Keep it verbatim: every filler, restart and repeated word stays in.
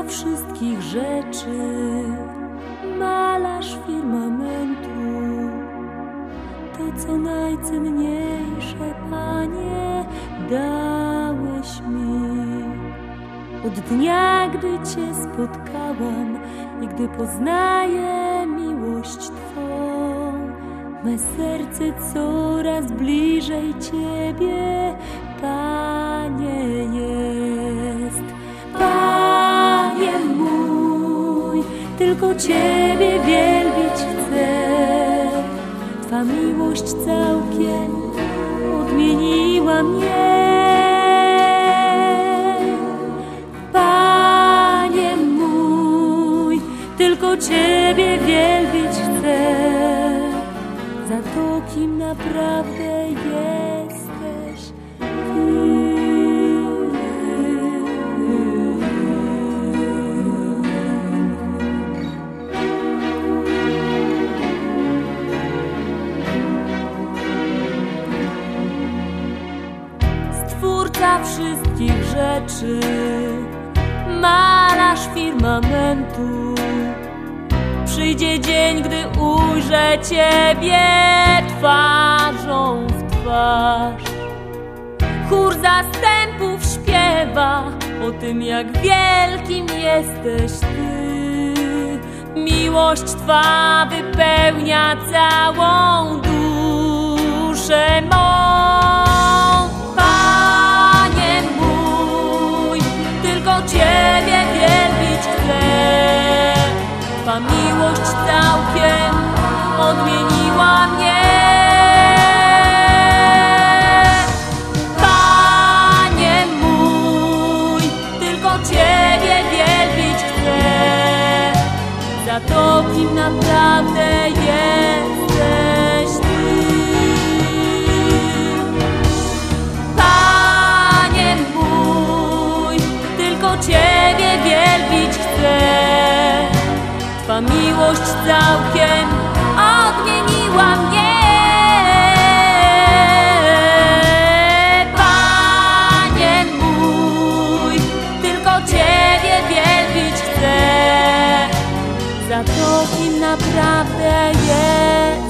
wszystkich rzeczy, malarz firmamentu. To, co najcenniejsze, Panie, dałeś mi. Od dnia, gdy Cię spotkałam i gdy poznaję miłość Twą, me serce coraz bliżej Ciebie, Panie, jest. Panie mój, tylko Ciebie wielbić chcę. Twa miłość całkiem odmieniła mnie. Panie mój, tylko Ciebie wielbić chcę. Za to, kim naprawdę jesteś Ty. Stwórca wszystkich rzeczy, malarz firmamentu. Przyjdzie dzień, gdy ujrzę Ciebie twarzą w twarz. Chór zastępów śpiewa o tym, jak wielkim jesteś Ty. Miłość Twa wypełnia całą duszę mą. Panie mój, tylko Ciebie wielbić chcę. Twa miłość całkiem odmieniła mnie. Panie mój, tylko Ciebie wielbić chcę. Za to, kim naprawdę jesteś Ty. Panie mój, tylko Ciebie wielbić chcę. Twa miłość całkiem odmieniła mnie. Panie mój, tylko Ciebie wielbić chcę. Za to, kim naprawdę jest.